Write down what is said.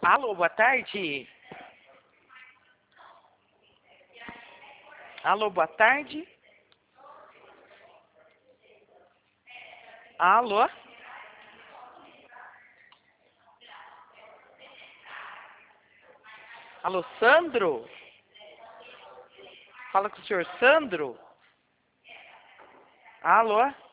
Alô, boa tarde. Alô, boa tarde. Alô? Alô, Sandro? Fala com o senhor Sandro? Alô?